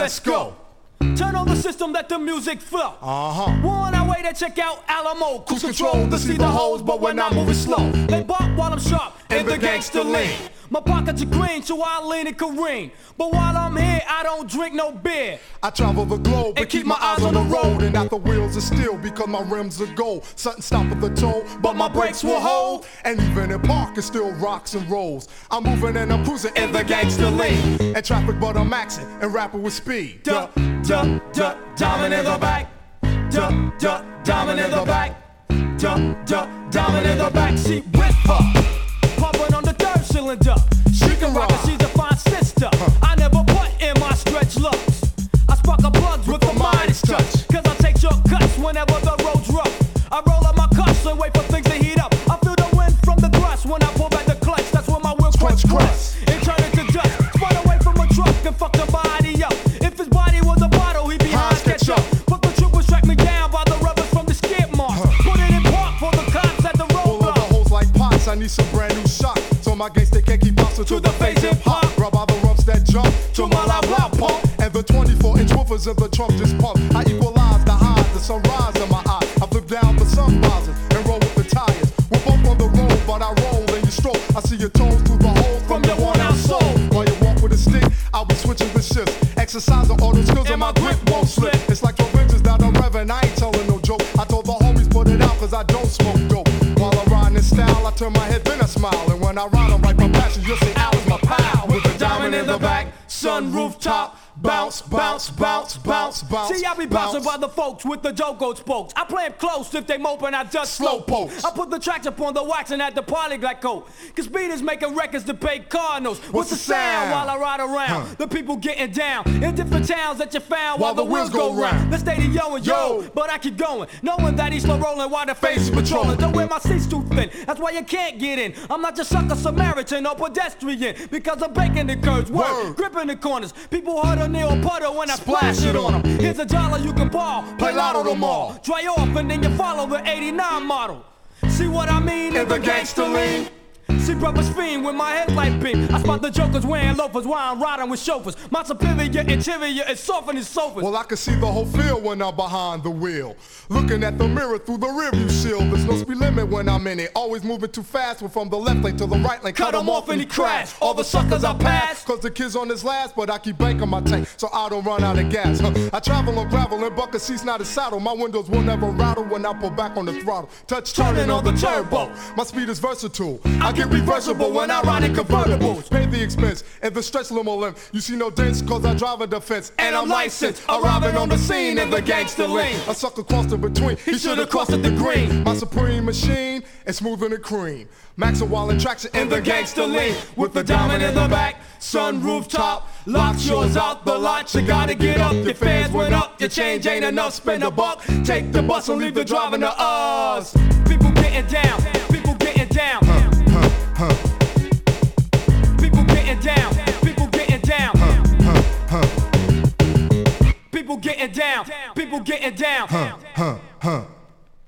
let's go. Turn on the system, let the music flow. We're on our way to check out Alamo. Cruise control to see the hoes, but we're not moving slow. They bark while I'm sharp in the gangster lean. My pockets are green, so I lean and careen. But while I'm here, I don't drink no beer. I travel the globe and keep my eyes on the road. And not the wheels of steel because my rims are gold. Sudden stop at the toll, but my brakes will hold. And even in park, it still rocks and rolls. I'm moving and I'm cruising in the gangster lane. And traffic, but I'm maxing and rapping with speed. Duh, duh, duh, diamond in the back. Duh, duh, diamond in the back. Duh, duh, diamond in the back. She with her. Pumping on the third cylinder. She can rock and she's a fine sister. I never put in my stretch looks. I spark her plugs with a Midas touch. Cause I take shortcuts whenever the road's rough. I roll up my cuffs and wait for things to heat up. I feel the wind from the thrust when I pull back the clutch. That's when my wheel crunch. And turn into dust. Spun away from a truck and fuck the body up. If his body was a bottle, he'd be high sketch up. But the troopers track me down by the rubbers from the skid marks. Put it in park for the cops at the roadblock. Full of the hoes like pots, I need some brand new shock. So my gangsta can't keep bouncing to the face hip hop. Rub all the rumps that jump to my loud pump. And the 24-inch woofers in the trunk just pump. I equalize the highs, the sunrise in my eye. I flip down the sun visors and roll with the tires. We're both on the road, but I roll and you stroll. I see your toes through the holes from your worn-out soul. While you walk with a stick, I'll be switching the shifts. Exercising all the skills and my grip won't slip. It's like your Avengers that I'm revving, I ain't telling no joke. I told the homies put it out cause I don't smoke dope. While I'm riding in style, I turn my head, then I smile. And when I ride, I'm right my passion, you'll say Al is my pal. With a diamond in the back, sun rooftop. Bounce, bounce, bounce, bounce, bounce. See, I be bouncing by the folks with the Jogo spokes. I play 'em close if they moping, I just slow pokes. I put the tracks up on the wax and at the party like coat. Cause beaters making records to pay cardinals. What's the sound while I ride around? The people getting down in different towns that you found while the wheels go round. Let's stay the yo and yo, but I keep going. Knowing that he's slow rolling while the face is patrolling. Don't wear my seats too thin, that's why you can't get in. I'm not just sucker Samaritan or pedestrian. Because I'm breaking the curves, word, gripping the corners. People hurt a nail puddle when I splash it on them. Here's $1 you can ball, play lotto tomorrow. Dry off and then you follow the 89 model. See what I mean in the gangster lean? See brothers fiend with my headlight beam. I spot the jokers wearing loafers while I'm riding with chauffeurs. My superior interior is soft in his sofas. Well, I can see the whole field when I'm behind the wheel. Looking at the mirror through the rearview shield. There's no speed limit when I'm in it. Always moving too fast. We're from the left lane to the right lane. Cut him off and he crash. All the suckers I pass. Cause the kid's on his last, but I keep banking my tank so I don't run out of gas. I travel on gravel and bucket seats, not a saddle. My windows will never rattle when I pull back on the throttle. Touch turning on the turbo. My speed is versatile. I get reversible when I ride in convertibles. Pay the expense and the stretch limo limp. You see no dents cause I drive a defense. And I'm licensed, arriving on the scene in the gangster lane. A sucker crossed in between, he should've crossed at the green. My supreme machine is smoother than cream. Max and Wall and traction in the gangster lane. With the diamond in the back, sun rooftop. Lock yours out the lot, you gotta get up. Your fares went up, your change ain't enough. Spend a buck, take the bus and leave the driving to us. People getting down, people getting down. People getting down, people getting down. People getting down, people getting down.